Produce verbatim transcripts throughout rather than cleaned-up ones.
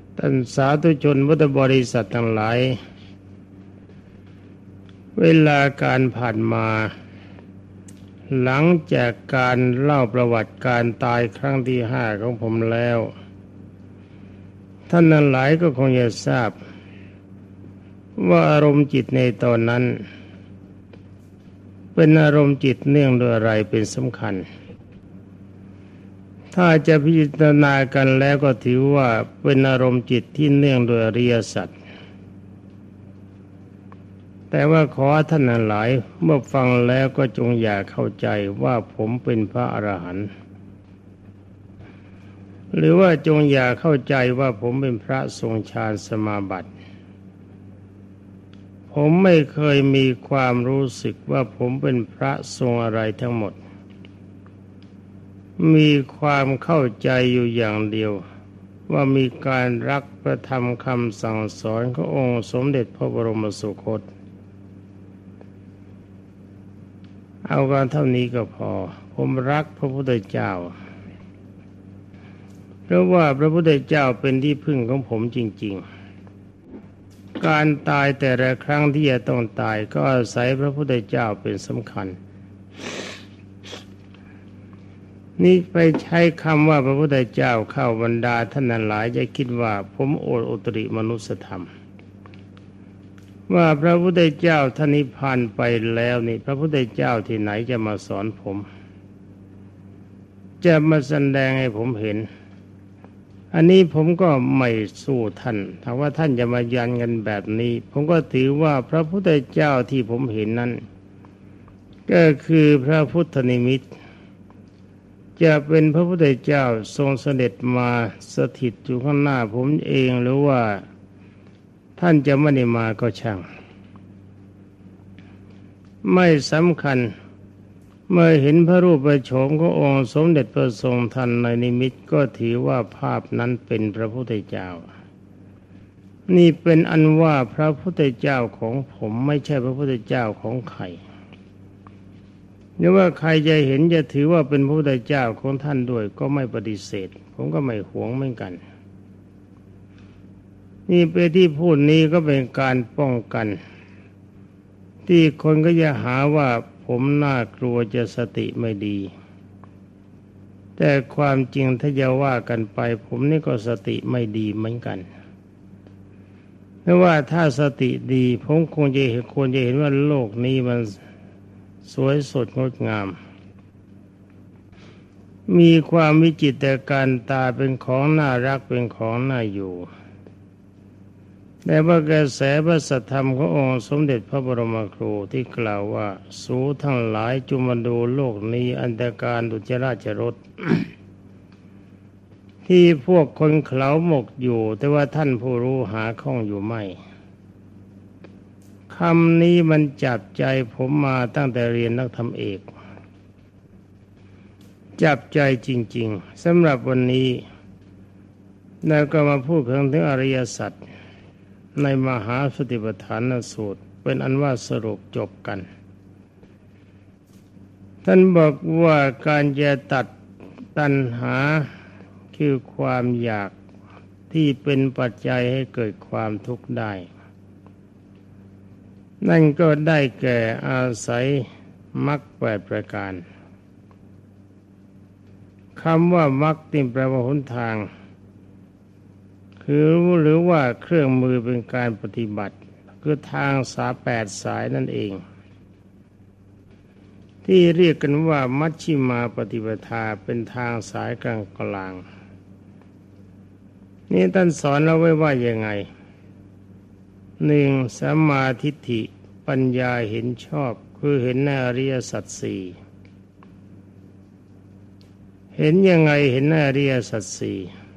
ท่านสาธุชนพุทธบริษัททั้งหลายเวลาการผ่านมาหลังจากการเล่าประวัติการตายครั้งที่ห้าของผมแล้วท่านทั้งหลายก็คงจะทราบว่าอารมณ์จิตในตอนนั้นเป็นอารมณ์จิตเนื่องด้วยอะไรเป็นสำคัญถ้าจะพิจารณากันแล้วก็ถือว่าเป็นอารมณ์จิตที่เนื่องด้วยอริยสัจแต่ว่าขอท่านทั้งหลายเมื่อฟังแล้วก็จงอย่าเข้าใจว่าผมเป็นพระอรหันต์หรือว่าจงอย่าเข้าใจว่าผมเป็นพระทรงฌานสมาบัติผมไม่เคยมีความรู้สึกว่าผมเป็นพระทรงอะไรทั้งหมดมีความเข้าใจอยู่อย่างเดียวว่ามีการรักพระธรรมคำสั่งสอนขององค์สมเด็จพระบรมสุคตเอากันเท่านี้ก็พอผมรักพระพุทธเจ้าเพราะว่าพระพุทธเจ้าเป็นที่พึ่งของผมจริงๆการตายแต่ละครั้งที่จะต้องตายก็อาศัยพระพุทธเจ้าเป็นสำคัญนี่ไปใช้คำว่าพระพุทธเจ้าเข้าบรรดาท่านนั้นหลายจะคิดว่าผมโอดอุตริมนุสธรรมว่าพระพุทธเจ้าท่านนิพพานไปแล้วนี่พระพุทธเจ้าที่ไหนจะมาสอนผมจะมาแสดงให้ผมเห็นอันนี้ผมก็ไม่สู้ท่านถ้าว่าท่านจะมายันกันแบบนี้ผมก็ถือว่าพระพุทธเจ้าที่ผมเห็นนั้นก็คือพระพุทธนิมิตจะเป็นพระพุทธเจ้าทรงเสด็จมาสถิตอยู่ข้างหน้าผมเองหรือว่าท่านจะไม่ได้มาก็ช่างไม่สำคัญเมื่อเห็นพระรูปโฉมขององค์สมเด็จพระทรงทันในนิมิตก็ถือว่าภาพนั้นเป็นพระพุทธเจ้านี่เป็นอันว่าพระพุทธเจ้าของผมไม่ใช่พระพุทธเจ้าของใครหรือว่าใครจะเห็นจะถือว่าเป็นพระพุทธเจ้าของท่านด้วยก็ไม่ปฏิเสธผมก็ไม่หวงเหมือนกันนี่เป็นที่พูดนี้ก็เป็นการป้องกันที่คนก็จะหาว่าผมน่ากลัวจะสติไม่ดีแต่ความจริงถ้าจะว่ากันไปผมนี่ก็สติไม่ดีเหมือนกันเพราะว่าถ้าสติดีผมคงจะเห็นควรจะเห็นว่าโลกนี้มันสวยสดงดงามมีความวิจิตรการตาเป็นของน่ารักเป็นของน่าอยู่แต่ว่ากระแสพระสัทธรรมขององค์สมเด็จพระบรมครูที่กล่าวว่าสูทั้งหลายจุมาดูโลกนี้อันตรการดุจราชรส ที่พวกคนเขลาหมกอยู่แต่ว่าท่านผู้รู้หาข้องอยู่ไม่คำนี้มันจับใจผมมาตั้งแต่เรียนนักธรรมเอกจับใจจริงๆสำหรับวันนี้แล้วก็มาพูดถึงอริยสัจในมหาสติปัฏฐานสูตรเป็นอันว่าสรุปจบกันท่านบอกว่าการจะตัดตัณหาคือความอยากที่เป็นปัจจัยให้เกิดความทุกข์ได้นั่นก็ได้แก่อาศัยมรรคแปดประการคำว่ามรรคนี่แปลว่าหนทางคือหรือว่าเครื่องมือเป็นการปฏิบัติคือทางสาแปดสายนั่นเองที่เรียกกันว่ามัชฌิมาปฏิปทาเป็นทางสายกลางกลางนี่ท่านสอนเราไว้ว่ายังไงหนึ่งสัมมาทิฏฐิปัญญาเห็นชอบคือเห็นในอริยสัจสี่เห็นยังไงเห็นในอริยสัจสี่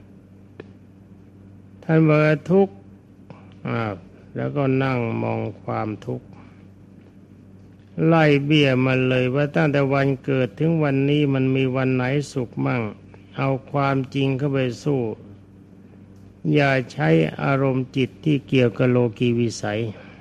ท่านบอกทุกข์อ้าวแล้วก็นั่งมองความทุกข์ไล่เบี้ยมันเลยว่าตั้งแต่วันเกิดถึงวันนี้มันมีวันไหนสุขมั่งเอาความจริงเข้าไปสู้อย่าใช้อารมณ์จิตที่เกี่ยวกับโลกีวิสัย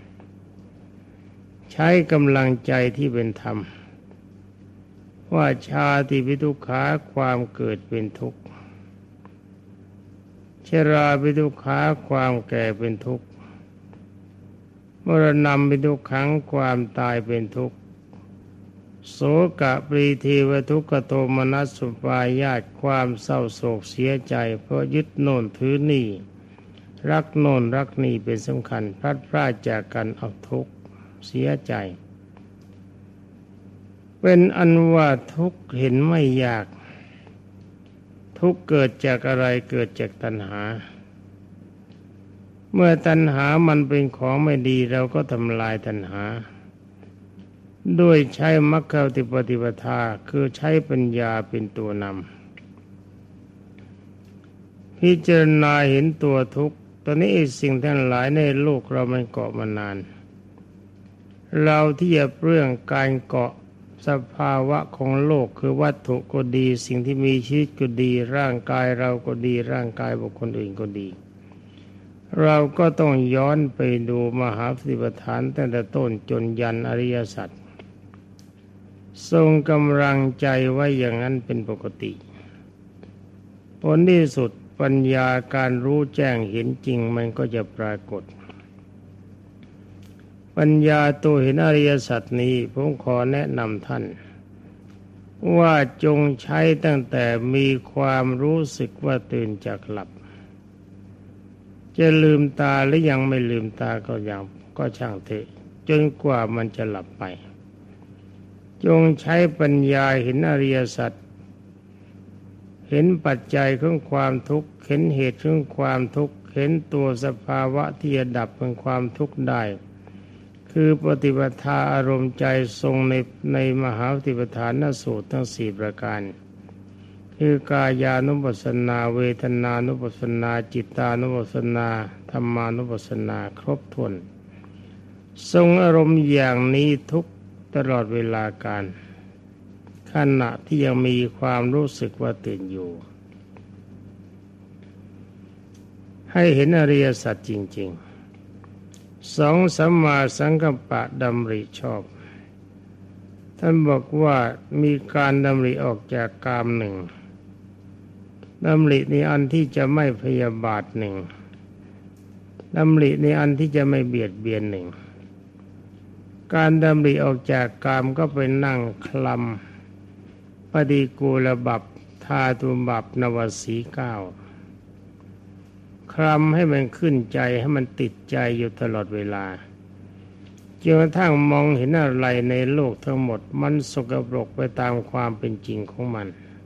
ใช้กำลังใจที่เป็นธรรมว่าชาติวิทุกขาความเกิดเป็นทุกข์ชราเป็นทุกขาความแก่เป็นทุกข์มรณะเป็นทุกขังความตายเป็นทุกข์โสกะปรีทีวทุกขโทมนัสสุปายาตความเศร้าโศกเสียใจเพราะยึดโน่นถือนี่รักโน่นรักนี่เป็นสำคัญพลัดพรากจากกันเอาทุกข์เสียใจเป็นอันว่าทุกข์เห็นไม่ยากทุกข์เกิดจากอะไรเกิดจากตัณหาเมื่อตัณหามันเป็นของไม่ดีเราก็ทำลายตัณหาด้วยใช้มรรคปฏิปทาคือใช้ปัญญาเป็นตัวนำพิจารณาเห็นตัวทุกข์ตอนนี้สิ่งทั้งหลายในโลกเรามันเกาะมานานเราที่จะเรื่องการเกาะสภาวะของโลกคือวัตถุก็ดีสิ่งที่มีชีวิตก็ดีร่างกายเราก็ดีร่างกายบุคคลอื่นก็ดีเราก็ต้องย้อนไปดูมหาสติปัฏฐานตั้งแต่ต้นจนยันอริยสัจทรงกำลังใจไว้อย่างนั้นเป็นปกติผลที่สุดปัญญาการรู้แจ้งเห็นจริงมันก็จะปรากฏปัญญาตัวเห็นอริยสัจนี้ผมขอแนะนำท่านว่าจงใช้ตั้งแต่มีความรู้สึกว่าตื่นจากหลับจะลืมตาหรือยังไม่ลืมตาก็ยังก็ช่างเถอะจนกว่ามันจะหลับไปจงใช้ปัญญาเห็นอริยสัจเห็นปัจจัยของความทุกข์เห็นเหตุของความทุกข์เห็นตัวสภาวะที่จะดับเป็นความทุกข์ได้คือปฏิปทาอารมณ์ใจทรงในในมหาปฏิปทานสูตรทั้งสี่ประการคือกายานุปัสสนาเวทนานุปัสสนาจิตานุปัสสนาธรรมานุปัสสนาครบถ้วนทรงอารมณ์อย่างนี้ทุกตลอดเวลาการขณะที่ยังมีความรู้สึกว่าตื่นอยู่ให้เห็นอริยสัจจริงๆสองสัมมาสังกัปปะดำริชอบท่านบอกว่ามีการดำริออกจากกามหนึ่งดำริในอันที่จะไม่พยาบาทหนึ่งดำริในอันที่จะไม่เบียดเบียนหนึ่งการดำริออกจากกามก็ไปนั่งคลำปฏิกูลบัพธาตุบัพนวสีเก้าคลำให้มันขึ้นใจให้มันติดใจอยู่ตลอดเวลาจนกระทั่งมองเห็นอะไรในโลกทั้งหมดมันสกปรกไปตามความเป็นจริงของมัน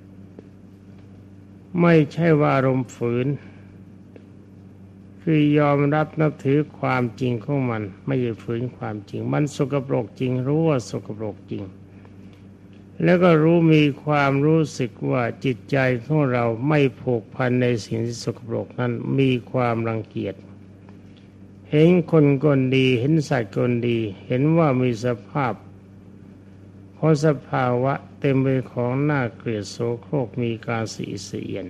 ไม่ใช่ว่าอารมณ์ฝืนคือยอมรับนับถือความจริงของมันไม่ใช่ฝืนความจริงมันสกปรกจริงรู้ว่าสกปรกจริงแล้วก็รู้มีความรู้สึกว่าจิตใจของเราไม่ผูกพันในสิ่งที่สกปรกนั้นมีความรังเกียจเห็นคนคนดีเห็นสัตว์คนดีเห็นว่ามีสภาพเพราะสภาวะเต็มไปของน่าเกลียดโสโครกมีการสีเสียน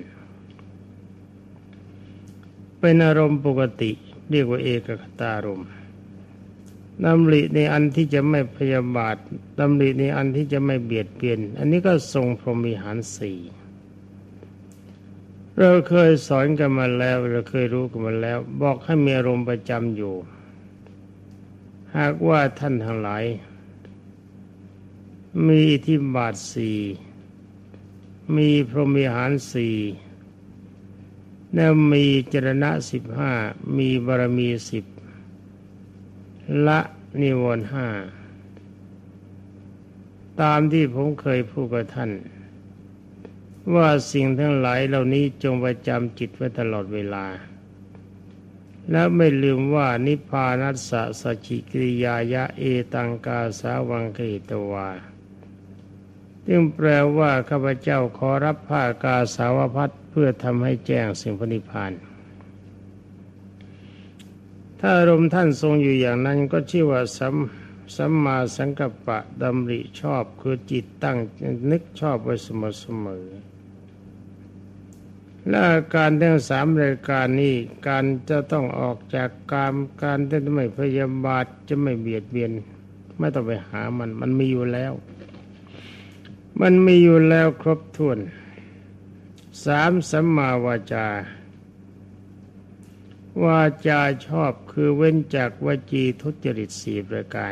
เป็นอารมณ์ปกติเรียกว่าเอกคตารมณ์ดำริในอันที่จะไม่พยาบาทดำริในอันที่จะไม่เบียดเบียนอันนี้ก็ทรงพรหมิหารสี่เราเคยสอนกันมาแล้วเราเคยรู้กันมาแล้วบอกให้มีอารมณ์ประจำอยู่หากว่าท่านทั้งหลายมีอิทธิบาทสี่มีพรหมิหารสี่และมีจรณะสิบห้ามีบารมีสิบละนิวรณ์ห้าตามที่ผมเคยพูดกับท่านว่าสิ่งทั้งหลายเหล่านี้จงประจำจิตไว้ตลอดเวลาและไม่ลืมว่านิพพานัสสะสัจจิกิริยายะเอตังกาสาวังเกตวาซึ่งแปลว่าข้าพเจ้าขอรับผ้ากาสาวพัสเพื่อทำให้แจ้งสิ่งพระนิพพานถ้าอารมณ์ท่านทรงอยู่อย่างนั้นก็ชื่อว่าสัมสัมมาสังกัปปะดำริชอบคือจิตตั้งนึกชอบไว้เสมอๆและอาการทั้งสามรายการนี้การจะต้องออกจากกามการจะไม่พยาบาทจะไม่เบียดเบียนไม่ต้องไปหามันมันมีอยู่แล้วมันมีอยู่แล้วครบถ้วนสามสัมมาวาจาวาจาชอบคือเว้นจากวจีทุจริตสี่ประการ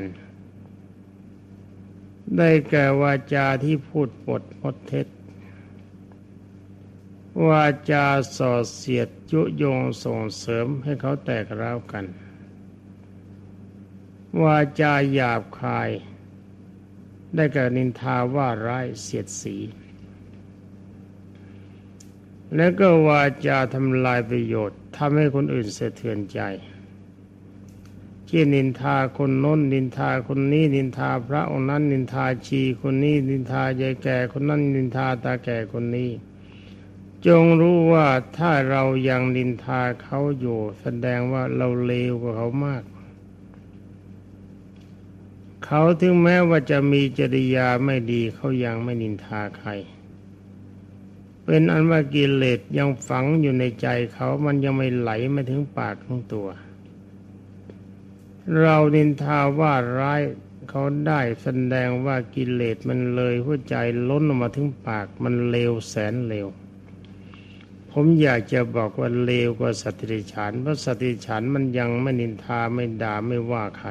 ได้แก่วาจาที่พูดปดมดเท็จวาจาส่อเสียดยุยงส่งเสริมให้เขาแตกร้าวกันวาจาหยาบคายได้แก่นินทาว่าร้ายเสียดสีแล้วก็วาจาทำลายประโยชน์ทำให้คนอื่นสะเทือนใจที่นินทาคนโน้นนินทาคนนี้นินทาพระองค์นั้นนินทาชีคนนี้นินทายายแก่คนนั้นนินทาตาแก่คนนี้จงรู้ว่าถ้าเรายังนินทาเขาอยู่แสดงว่าเราเลวกว่าเขามากเขาถึงแม้ว่าจะมีจริยาไม่ดีเขายังไม่นินทาใครเป็นอันว่ากิเลสยังฝังอยู่ในใจเขามันยังไม่ไหลมาถึงปากของตัวเรานินทาว่าร้ายเขาได้แสดงว่ากิเลสมันเลยหัวใจล้นออกมาถึงปากมันเลวแสนเลวผมอยากจะบอกว่าเลวกว่าสัตว์เดรัจฉานเพราะสัตว์เดรัจฉานมันยังไม่นินทาไม่ด่าไม่ว่าใคร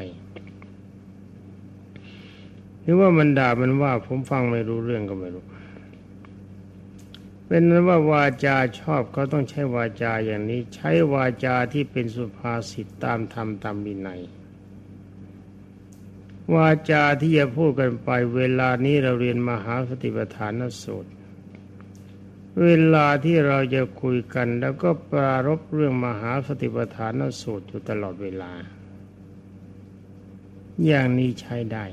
หรือว่ามันด่ามันว่าผมฟังไม่รู้เรื่องก็ไม่รู้เป็นนั้นว่าวาจาชอบเขาต้องใช้วาจาอย่างนี้ใช้วาจาที่เป็นสุภาษิตตามธรรมตามวินัยวาจาที่จะพูดกันไปเวลานี้เราเรียนมหาสติปัฏฐานสูตรเวลาที่เราจะคุยกันแล้วก็ปรารภเรื่องมหาสติปัฏฐานสูตรอยู่ตลอดเวลาอย่างนี้ใช้ได้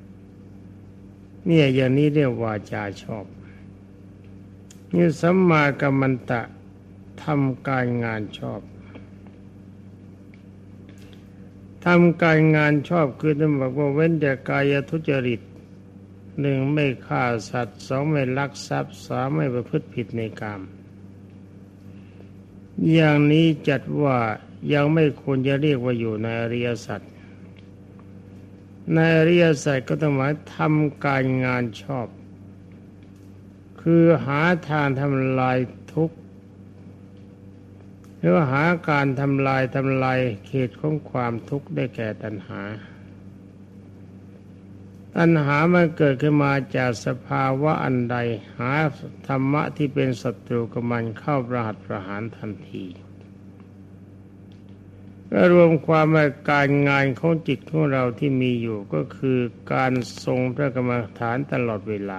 เนี่ยอย่างนี้เรียกวาจาชอบนี่สัมมากัมมันตะทำการงานชอบทำการงานชอบคือท่านบอกว่าเว้นจากกายทุจริตหนึ่งไม่ฆ่าสัตว์สองไม่ลักทรัพย์สามไม่ประพฤติผิดในกามอย่างนี้จัดว่ายังไม่ควรจะเรียกว่าอยู่ในอริยสัจในอริยสัจก็ต้องหมายทำการงานชอบคือหาทางทำลายทุกข์หรือหาการทำลายทำลายเขตของความทุกข์ได้แก่ตัณหาตัณหามันเกิดขึ้นมาจากสภาวะอันใดหาธรรมะที่เป็นศัตรูกับมันเข้าประหัตประหารทันทีก็รวมความว่าการงานของจิตของเราที่มีอยู่ก็คือการทรงพระกรรมฐานตลอดเวลา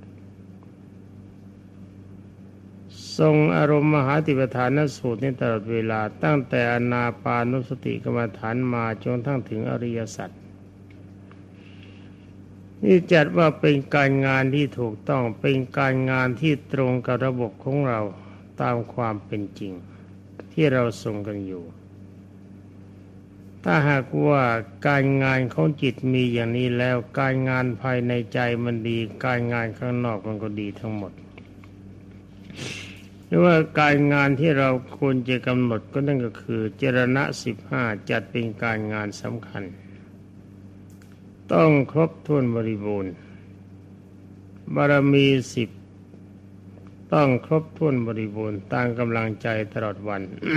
ทรงอารมณ์มหาติปฐานสูตรนี้ตลอดเวลาตั้งแต่อานาปานุสติกรรมฐานมาจนทั้งถึงอริยสัจนี่จัดว่าเป็นการงานที่ถูกต้องเป็นการงานที่ตรงกับระบบของเราตามความเป็นจริงที่เราทรงกันอยู่ถ้าหากว่าการงานของจิตมีอย่างนี้แล้วการงานภายในใจมันดีการงานข้างนอกมันก็ดีทั้งหมดหรือว่าการงานที่เราควรจะกำหนดก็นั่นก็คือเจรณะสิบห้าจัดเป็นการงานสำคัญต้องครบถ้วนบริบูรณ์บารมีสิบต้องครบถ้วนบริบูรณ์ตามกำลังใจตลอดวัน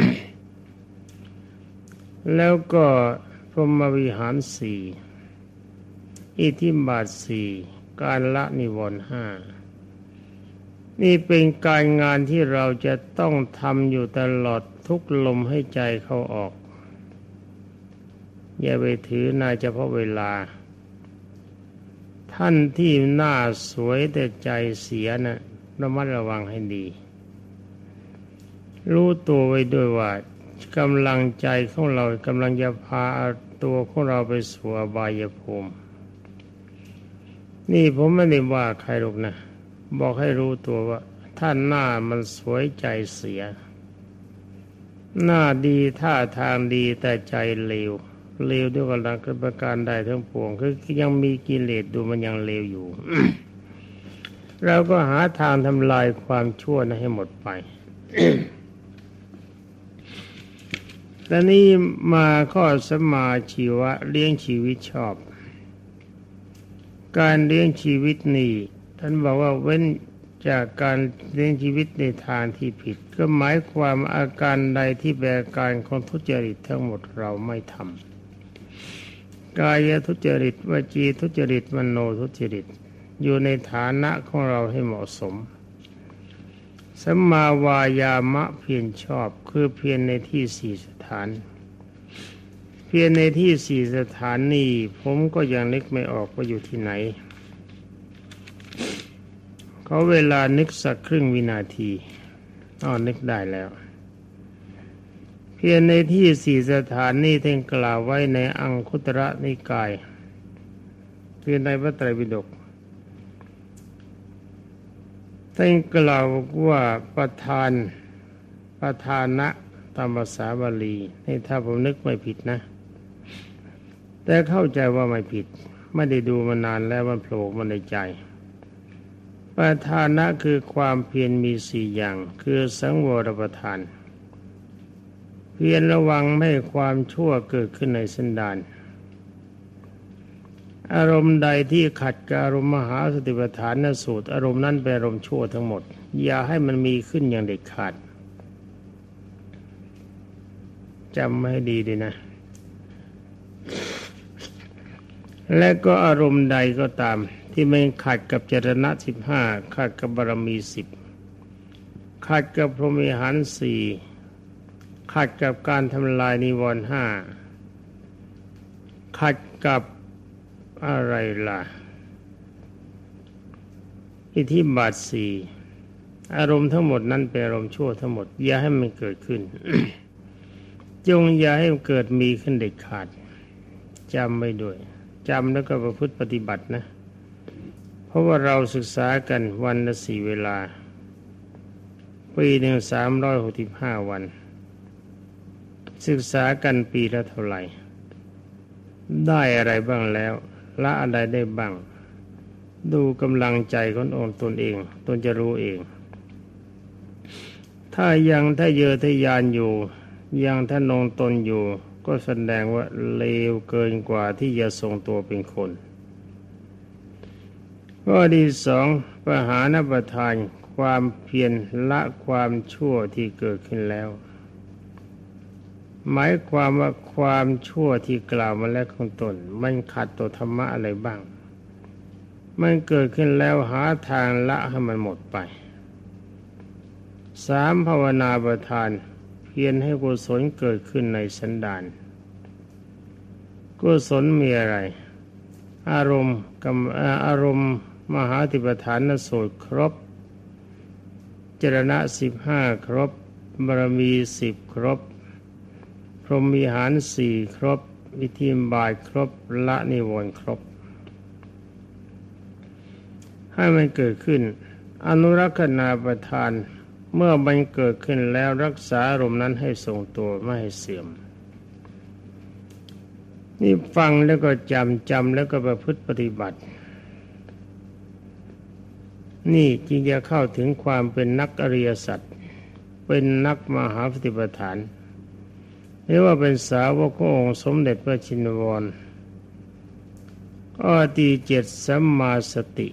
แล้วก็พรหมวิหารสี่อิทธิบาทสี่การละนิวรณ์ห้านี่เป็นการงานที่เราจะต้องทำอยู่ตลอดทุกลมให้ใจเข้าออกอย่าไปถือนายเฉพาะเวลาท่านที่หน้าสวยแต่ใจเสียนะระมัดระวังให้ดีรู้ตัวไว้ด้วยว่ากำลังใจของเรากำลังจะพาตัวของเราไปสู่อบายภูมินี่ผมไม่ได้ว่าใครหรอกนะบอกให้รู้ตัวว่าท่านหน้ามันสวยใจเสียหน้าดีท่าทางดีแต่ใจเลวเลวด้วยกันกับประการใดทั้งปวงคือยังมีกิเลสดูมันยังเลวอยู่ เราก็หาทางทำลายความชั่วนั้นให้หมดไป แต่นี้มาข้อสัมมาชีวะเลี้ยงชีวิตชอบการเลี้ยงชีวิตนี่ท่านบอกว่าเว้นจากการเลี้ยงชีวิตในทางที่ผิดก็หมายความอาการใดที่เป็นอาการของทุจริตทั้งหมดเราไม่ทำกายทุจริตวจีทุจริตมโนทุจริตอยู่ในฐานะของเราให้เหมาะสมสัมมาวายามะเพียรชอบคือเพียรในที่สี่สถานเพียรในที่สี่สถานนี้ผมก็ยังนึกไม่ออกว่าอยู่ที่ไหนเขาเวลานึกสักครึ่งวินาทีอ้อนึกได้แล้วเพียรในที่สี่สถานนี้ท่านกล่าวไว้ในอังคุตระนิกายคือในพระไตรปิฎกท่านกล่าวว่าประธานประธานะตามภาษาบาลีนี่ถ้าผมนึกไม่ผิดนะแต่เข้าใจว่าไม่ผิดไม่ได้ดูมานานแล้วมันโผล่มาในใจประธานะคือความเพียรมีสี่อย่างคือสังวรประทานเพียรระวังไม่ให้ความชั่วเกิดขึ้นในสันดานอารมณ์ใดที่ขัดกับอารมณ์มหาสติปัฏฐานสูตรอารมณ์นั้นเป็นอารมณ์ชั่วทั้งหมดอย่าให้มันมีขึ้นอย่างเด็ดขาดจำไว้ให้ดีดีนะและก็อารมณ์ใดก็ตามที่ไม่ขัดกับจรณะสิบห้าขัดกับบารมีสิบขัดกับพรหมิหารสี่ขัดกับการทำลายนิวรณ์ห้าขัดกับอะไรล่ะอิทธิบาทสี่อารมณ์ทั้งหมดนั้นเป็นอารมณ์ชั่วทั้งหมดอย่าให้มันเกิดขึ้น จงอย่าให้มันเกิดมีขึ้นเด็ดขาดจำไว้ด้วยจำแล้วก็ประพฤติปฏิบัตินะเพราะว่าเราศึกษากันวันละสี่เวลาปีหนึ่งสามร้อยหกสิบห้าวันศึกษากันปีละเท่าไหร่ได้อะไรบ้างแล้วละอะไรได้บ้างดูกำลังใจขององค์ตนเองตนจะรู้เองถ้ายังถ้าเยอทะยานอยู่ยังถ้านงตนอยู่ก็แสดงว่าเลวเกินกว่าที่จะทรงตัวเป็นคนข้อที่สองปหานประทานความเพียรละความชั่วที่เกิดขึ้นแล้วหมายความว่าความชั่วที่กล่าวมาแล้วของตนมันขัดต่อธรรมะอะไรบ้างมันเกิดขึ้นแล้วหาทางละให้มันหมดไปสามภาวนาประทานเพียรให้กุศลเกิดขึ้นในสันดานกุศลมีอะไรอารมณ์กับอารมณ์มหาติปฐานสูตรครบจรณะสิบห้าครบบารมีสิบครบพรหมิหารสี่ครบอิทธิบาทครบละนิวรณ์ครบให้มันเกิดขึ้นอนุรักษณาประทานเมื่อมันเกิดขึ้นแล้วรักษาอารมณ์นั้นให้ทรงตัวไม่ให้เสื่อมนี่ฟังแล้วก็จำจำแล้วก็ประพฤติปฏิบัตินี่จึงจะเข้าถึงความเป็นนักอริยสัจเป็นนักมหาปฏิปทานเรียกว่าเป็นสาวกขององค์สมเด็จพระชินวรข้อที่เจ็ดสัมมาสติ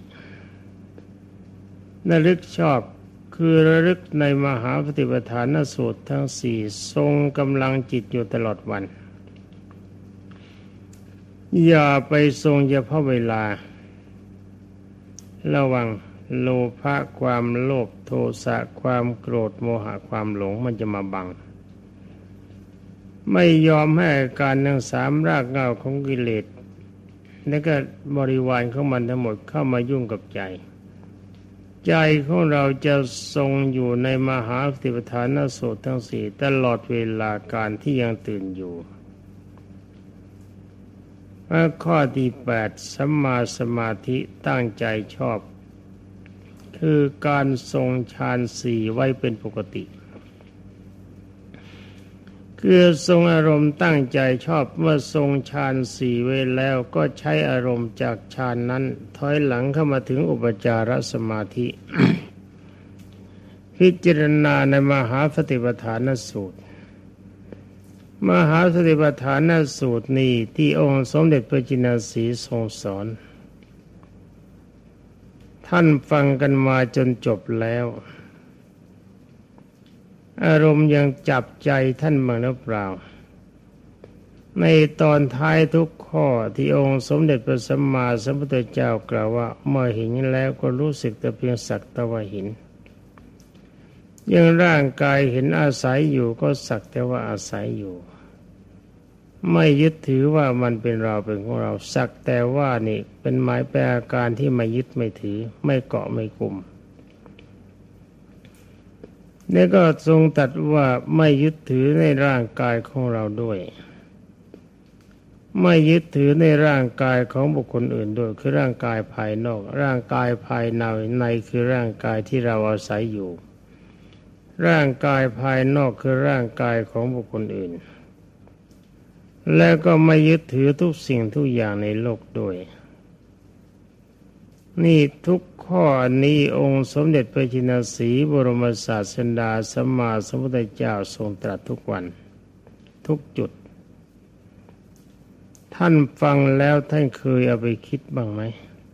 ระลึกชอบคือระลึกในมหาปฏิปทานสูตรทั้งสี่ทรงกำลังจิตอยู่ตลอดวันอย่าไปทรงเฉพาะเวลาระวังโลภะความโลภโทสะความโกรธโมหะความหลงมันจะมาบังไม่ยอมให้อาการทั้งสามรากเหง้าของกิเลสและก็บริวารของมันทั้งหมดเข้ามายุ่งกับใจใจของเราจะทรงอยู่ในมหาสติปัฏฐานสูตรทั้งสี่ตลอดเวลาการที่ยังตื่นอยู่ข้อที่แปดสัมมาสมาธิตั้งใจชอบคือการทรงฌานสี่ไว้เป็นปกติคือทรงอารมณ์ตั้งใจชอบเมื่อทรงฌานสี่ไว้แล้วก็ใช้อารมณ์จากฌานนั้นถอยหลังเข้ามาถึงอุปจารสมาธิ พิจารณาในมหาสติปัฏฐานสูตรมหาสติปัฏฐานสูตรนี้ที่องค์สมเด็จพระจินสีทรงสอนท่านฟังกันมาจนจบแล้วอารมณ์ยังจับใจท่านบ้างหรือเปล่าในตอนท้ายทุกข้อที่องค์สมเด็จพระสัมมาสัมพุทธเจ้ากล่าวว่าเมื่อเห็นแล้วก็รู้สึกแต่เพียงสักแต่ว่าเห็นยังร่างกายเห็นอาศัยอยู่ก็สักแต่ว่าอาศัยอยู่ไม่ยึดถือว่ามันเป็นเราเป็นของเราสักแต่ว่านี่เป็นหมายแปลอาการที่ไม่ยึดไม่ถือไม่เกาะไม่กลุ่มนี่ก็ทรงตรัสว่าไม่ยึดถือในร่างกายของเราด้วยไม่ยึดถือในร่างกายของบุคคลอื่นด้วยคือร่างกายภายนอกร่างกายภายในในคือร่างกายที่เราอาศัยอยู่ร่างกายภายนอกคือร่างกายของบุคคลอื่นและก็ไม่ยึดถือทุกสิ่งทุกอย่างในโลกด้วยนี่ทุกข้อนี้องค์สมเด็จพระจินสีห์บรมศาสดาสัมมาสัมพุทธเจ้าทรงตรัสทุกวันทุกจุดท่านฟังแล้วท่านเคยเอาไปคิดบ้างไหม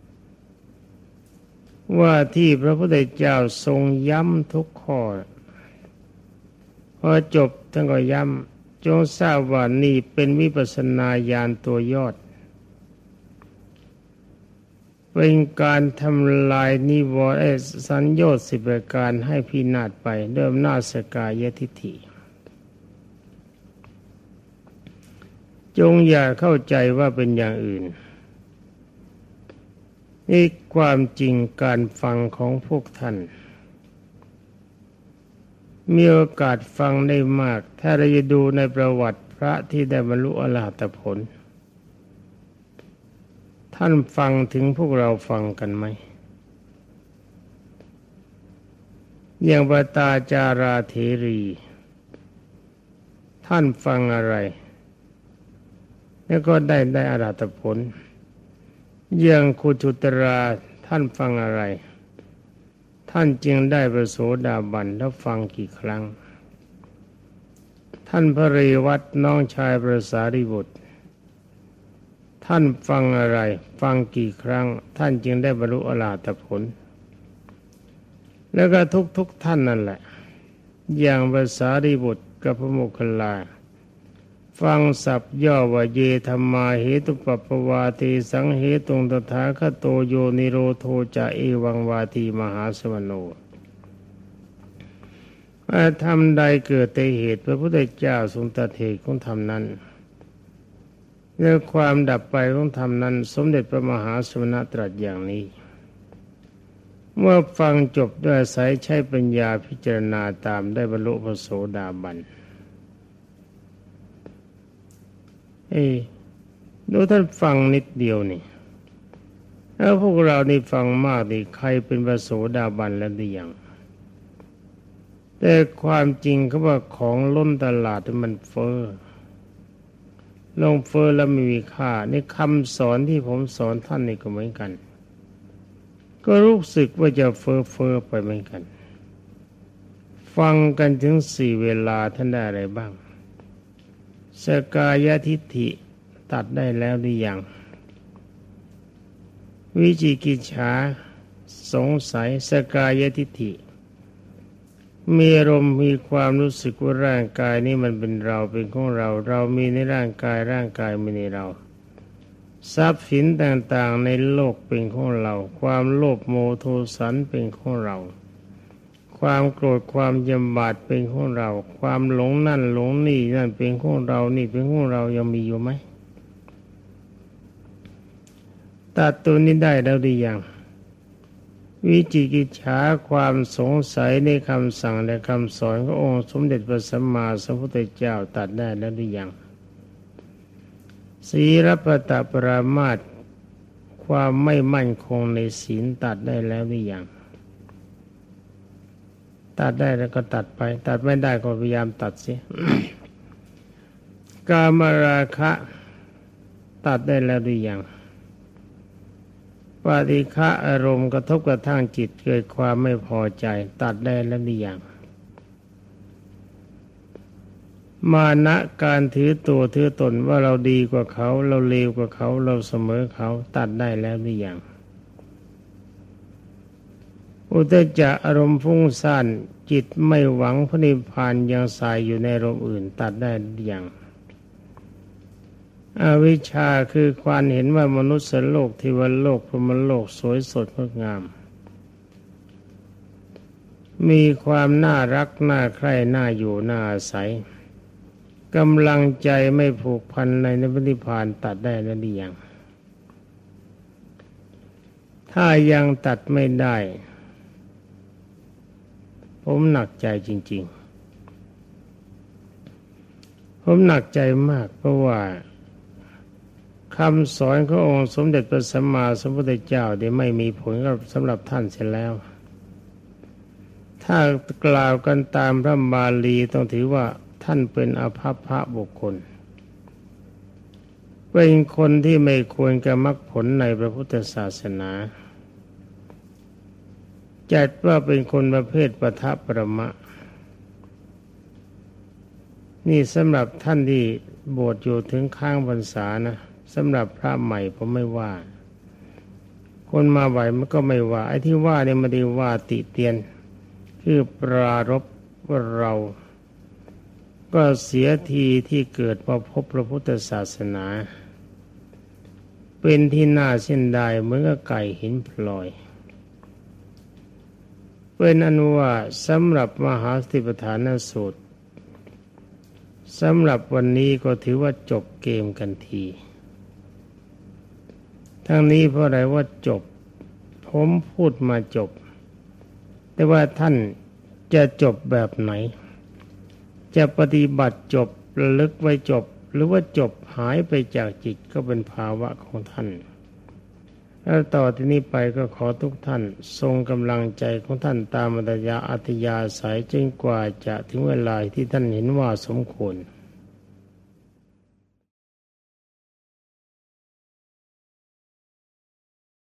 ว่าที่พระพุทธเจ้าทรงย้ำทุกข้อพอจบท่านก็ย้ำจงทราบว่านี่เป็นวิปัสสนาญาณตัวยอดเป็นการทำลายนิวรณ์สัญโยชน์สิบประการให้พินาศไปด้วยอำนาจสกายทิฏฐิจงอย่าเข้าใจว่าเป็นอย่างอื่นนี่ความจริงการฟังของพวกท่านมีโอกาสฟังได้มากถ้าเราจะดูในประวัติพระที่ได้บรรลุอรหัตผลท่านฟังถึงพวกเราฟังกันไหมอย่างปตาจาราเถรีท่านฟังอะไรแล้วก็ได้ได้อรหัตผลอย่างคุจุตราท่านฟังอะไรท่านจึงได้พระโสดาบันแล้วฟังกี่ครั้งท่านพระเรวัตน้องชายพระสารีบุตรท่านฟังอะไรฟังกี่ครั้งท่านจึงได้บรรลุอรหัตผลแล้วก็ทุกๆ ท่านนั่นแหละอย่างพระสารีบุตรกับพระโมคคัลลาฟังศัพท์ย่อว่าเยธัมมาเหตุปัปปวาติสังเหตุงตถาคโตโยนิโรโธจะเอวังวาทีมหาสมโนธรรมใดเกิดแต่เหตุพระพุทธเจ้าทรงตรัสเหตุของธรรมนั้นเรื่องความดับไปของธรรมนั้นสมเด็จพระมหาสมณะตรัสอย่างนี้เมื่อฟังจบด้วยอาศัยใช้ปัญญาพิจารณาตามได้บรรลุพระโสดาบันเอ้ดูท่านฟังนิดเดียวนี่แล้วพวกเรานี่ฟังมากนี่ใครเป็นพระโสดาบันแล้วหรือยังแต่ความจริงเขาว่าของล้นตลาดมันเฟ้อลงเฟ้อแล้วไม่มีค่านี่คำสอนที่ผมสอนท่านนี่ก็เหมือนกันก็รู้สึกว่าจะเฟ้อเฟ้อไปเหมือนกันฟังกันถึงสี่เวลาท่านได้อะไรบ้างสกายทิฏฐิตัดได้แล้วหรือยังวิจิกิจฉาสงสัยสกายทิฏฐิมีอารมณ์มีความรู้สึกว่าร่างกายนี้มันเป็นเราเป็นของเราเรามีในร่างกายร่างกายมีในเราทรัพย์สินต่างๆในโลกเป็นของเราความโลภโมโทสันเป็นของเราความโกรธความยำบาดเป็นของเราความหลงนั่นหลงนี่นั่นเป็นของเรานี่เป็นของเรายังมีอยู่ไหมตัดตัวนี้ได้แล้วหรือยังวิจิกิจฉาความสงสัยในคำสั่งและคำสอนขององค์สมเด็จพระสัมมาสัมพุทธเจ้าตัดได้แล้วหรือยังศีลปตปรามาสความไม่มั่นคงในศีลตัดได้แล้วหรือยังตัดได้แล้วก็ตัดไปตัดไม่ได้ก็พยายามตัดสิ กามราคะตัดได้แล้วหรือยังปฏิฆะอารมณ์กระทบกระทั่งจิตเกิดความไม่พอใจตัดได้แล้วหรือยังมานะการถือตัวถือตนว่าเราดีกว่าเขาเราเลวกว่าเขาเราเสมอเขาตัดได้แล้วหรือยังอุทธัจจะอารมณ์ฟุ้งซ่านจิตไม่หวังพระนิพพานยังสายอยู่ในอารมณ์อื่นตัดได้อย่างอวิชชาคือความเห็นว่ามนุษย์โลกเทวโลกพรหมโลกสวยสดงดงามมีความน่ารักน่าใคร่น่าอยู่น่าอาศัยกำลังใจไม่ผูกพันในพระนิพพานตัดได้แล้วหรือยังถ้ายังตัดไม่ได้ผมหนักใจจริงๆผมหนักใจมากเพราะว่าคำสอนขององค์สมเด็จพระสัมมาสัมพุทธเจ้าได้ไม่มีผลสำหรับท่านเสียแล้วถ้ากล่าวกันตามพระบาลีต้องถือว่าท่านเป็นอภัพพะบุคคลเป็นคนที่ไม่ควรกับมรรคผลในพระพุทธศาสนาจัดว่าเป็นคนประเภทปทะประมะนี่สำหรับท่านที่บวชอยู่ถึงข้างพรรษานะสำหรับพระใหม่ผมไม่ว่าคนมาใหม่มันก็ไม่ว่าไอ้ที่ว่าเนี่ยไม่ได้ว่าติเตียนคือปรารภว่าเราก็เสียทีที่เกิดมาพบพระพุทธศาสนาเป็นที่น่าเสียดายเหมือนกับไก่เห็นพลอยเป็นอนุว่าสำหรับมหาสติปัฏฐานสูตรสำหรับวันนี้ก็ถือว่าจบเกมกันทีทั้งนี้เพราะอะไรว่าจบผมพูดมาจบแต่ว่าท่านจะจบแบบไหนจะปฏิบัติจบระลึกไว้จบหรือว่าจบหายไปจากจิตก็เป็นภาวะของท่านแล้วต่อที่นี้ไปก็ขอทุกท่านทรงกำลังใจของท่านตามอัตยาอัตยาสายจนกว่าจะถึงเวลาที่ท่านเห็นว่าสมควร